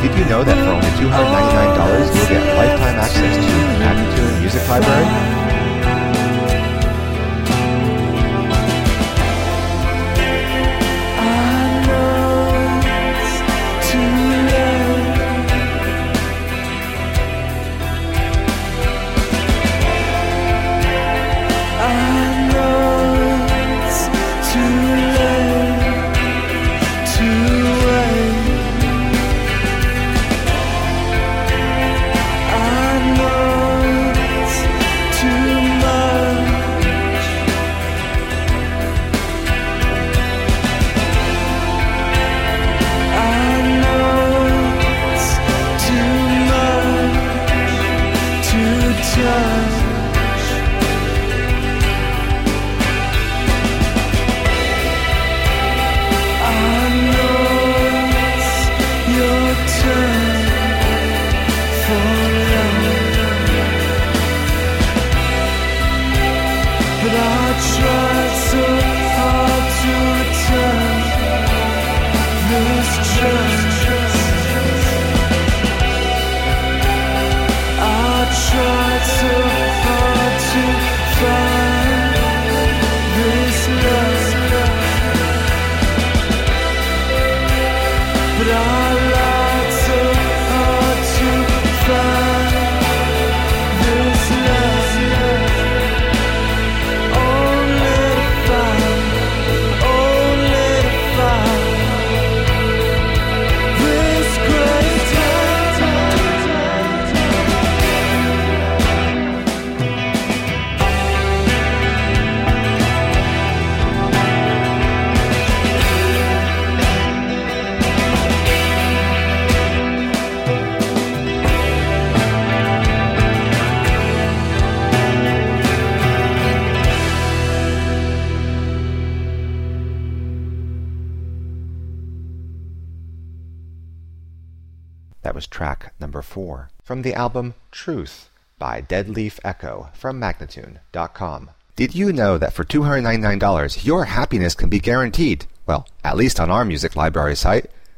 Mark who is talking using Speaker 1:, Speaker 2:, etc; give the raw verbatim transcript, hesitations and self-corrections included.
Speaker 1: Did you know that for only two hundred ninety-nine dollars you'll get lifetime access to the Magnatune Music Library? That was track number four from the album Truth by Dead Leaf Echo from Magnatune dot com. Did you know that for two hundred ninety-nine dollars your happiness can be guaranteed? Well, at least on our music library site.